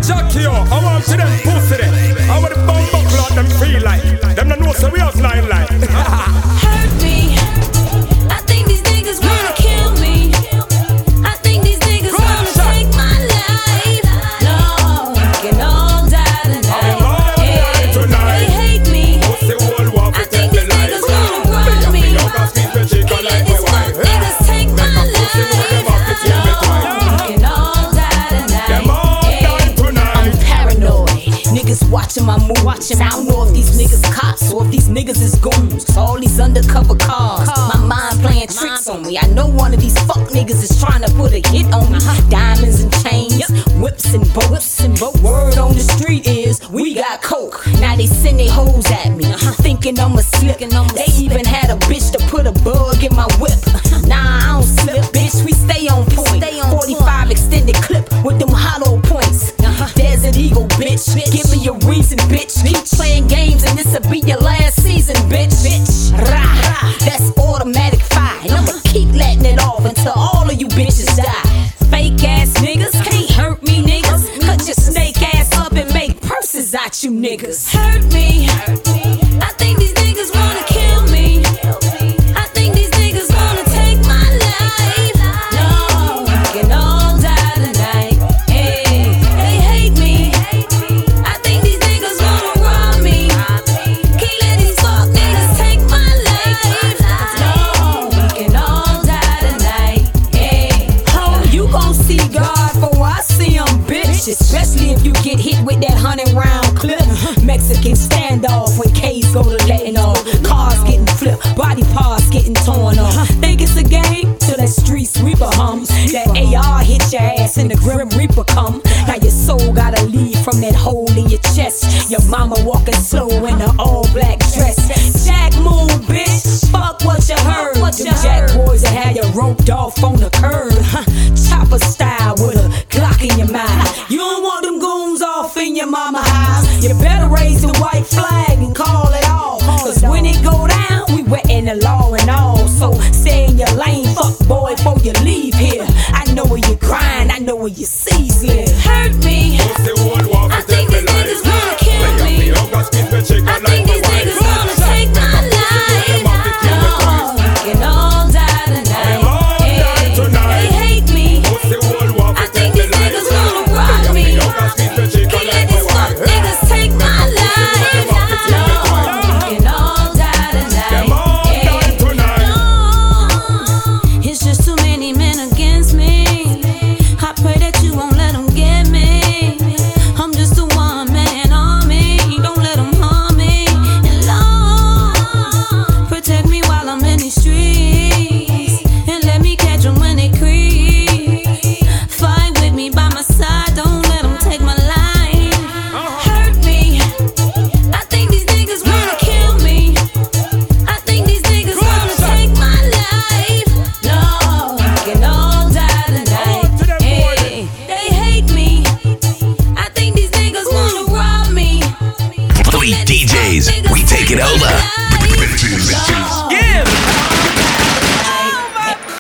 Jackie, yo, I want to them pussy them. I want the bomb buckle out them feel like. Them no know so we have nine like. Hurt me. I think these niggas wanna kill me. I think these niggas wanna take my life. No, we can all die tonight. They hate me. I think these niggas wanna rob me. Can't let these fuck niggas take my life. No, we can all die tonight. I'm paranoid. Niggas watching my moves. I don't know if these niggas cops or if these niggas is goons. All these undercover cars. My mind playing tricks on me. I know one of these fuck niggas is trying to put a hit on me. Diamonds and chains, whips and boats. Word on the street is we got coke. Now they send they hoes at me, thinking I'm a slip. They even had a bitch to put a bug in my whip. Nah, I don't slip, bitch. We stay on point. 45 extended clip with them hollow points. Desert Eagle, bitch. Give me a reason, bitch. Keep playing games and this'll be your last season, bitch. Rah, that's automatic fire. And I'ma keep letting it off until all of you bitches die. Fake ass niggas can't hurt me, niggas. Cut your snake ass up and make purses out you niggas. Hurt me. I think these niggas wanna kill me. I think these niggas wanna take my life. No, we can all die tonight. Hey, they hate me. I think these niggas wanna rob me. Can't let these fuck niggas take my life. No, we can all die tonight. Hey, oh, you gon' see God before I see him, bitch. Especially if you get hit with that 100-round clip. Mexican standoff when K's go to letting off. Cars getting flipped, body parts getting torn off. Think it's a game till that street sweeper hums. That AR hit your ass and the Grim Reaper come. Now your soul gotta leave from that hole in your chest. Your mama walking slow in an all-black dress. Jack move, bitch. Fuck what you heard. Them Jack boys that had you roped off on the curb. Chopper style with a Glock in your mouth. You don't want them goons off in your mama house. You better raise the white flag and call it all. Cause when it go down, we wetting the law and all. So stay in your lane, fuck boy, before you leave here. I know where you grind, I know where your C's live. Hurt me. I think